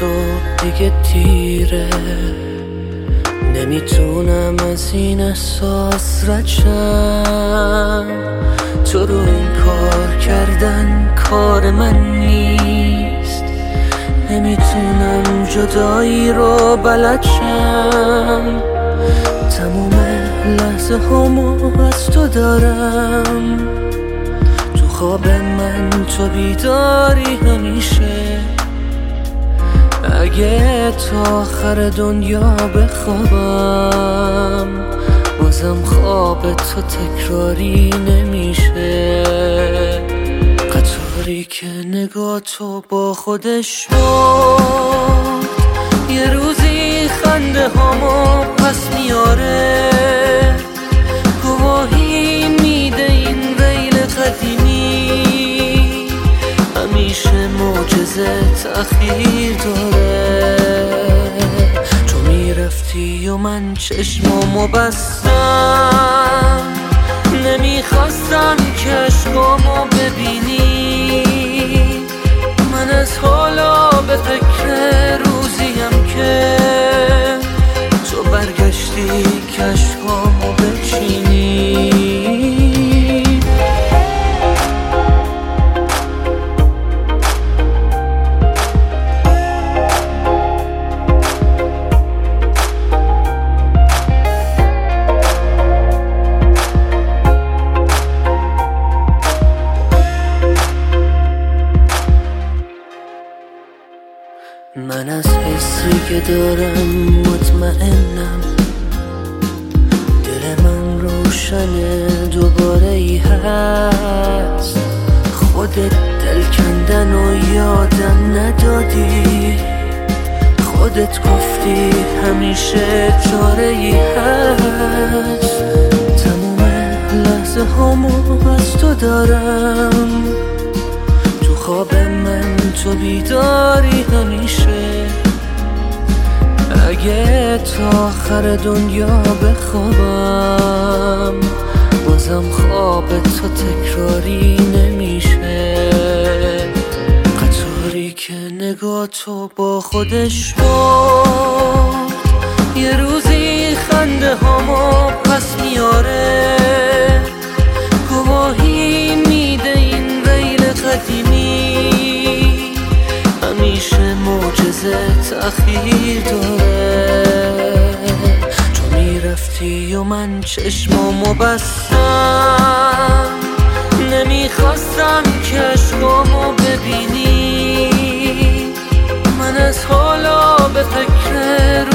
تو دیگه دیره، نمیتونم از این احساس رد شم. تو رو این کار کردن کار من نیست، نمیتونم جدایی رو بلد شم. تموم لحظه همو از تو دارم، تو خواب من تو بیداری همیشه. اگه تا آخر دنیا بخوابم، بازم خواب تو تکراری نمیشه. قطاری که نگاه تو با خودش برد، یه روزی خنده هامو پس میاره. گواهی میده این ریل قدیمی، همیشه معجزه تأخیر داره. تو میرفتی و من چشمامو بستم، نمیخواستم که عشقامو ببینی. من از حالا به فکر روزیم که تو برگشتی که عشقامو بچینی. من از حسی که دارم مطمئنم، دل من روشنه دوباره ای هست. خودت دل کندن و یادم ندادی، خودت گفتی همیشه چاره ای هست. تموم لحظه همو از تو دارم، تو خواب من تو بیداری همیشه. اگه تا آخر دنیا بخوابم، بازم خواب تو تکراری نمیشه. قطاری که نگاه تو با خودش برد، یه روزی خنده هامو پس میاره. گواهی میده این ریل قدیمی، همیشه معجزه تأخیر داره. تو میرفتی و من چشمامو بستم، نمیخواستم که عشقامو ببینی. من از حالا به فکر